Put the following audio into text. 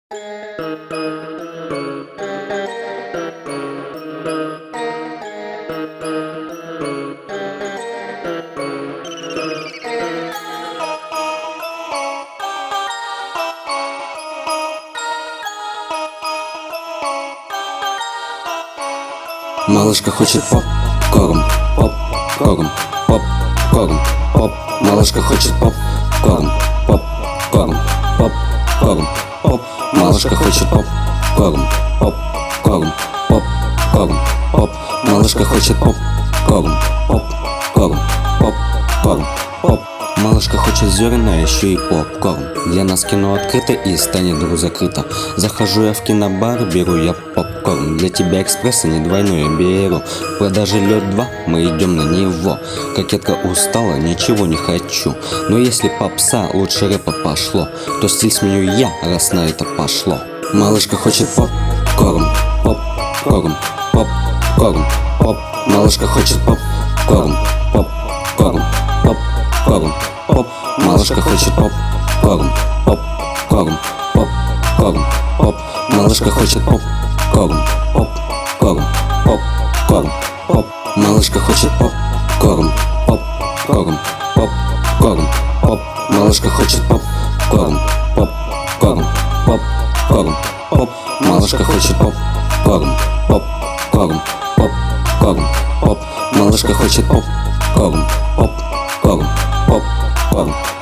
Малышка хочет попкорн, попкорн, попкорн, поп. Малышка хочет попкорн, попкорн, попкорн, поп. Малышка хочет попкорн, попкорн, попкорн, поп. Малышка хочет попкорн, попкорн, попкорн, поп. Малышка хочет зерна, еще и попкорн. Для нас кино открыто и станет вдруг закрыто. Захожу я в кинобар, беру я попкорн. Для тебя экспресса не двойной я беру. В продаже лед 2, мы идем на него. Кокетка устала, ничего не хочу. Но если попса, лучше рэпа пошло, то стиль сменю я, раз на это пошло. Малышка хочет попкорн, попкорн, попкорн, поп. Малышка хочет попкорн, попкорн, попкорн, поп. Малышка хочет попкорн, попкорн, попкорн, поп. Малышка хочет попкорн, попкорн, попкорн, поп. Малышка хочет попкорн, попкорн, попкорн, поп. Малышка хочет попкорн, попкорн, попкорн, поп. Малышка хочет попкорн, попкорн, попкорн, поп. Малышка хочет попкорн, попкорн, попкорн.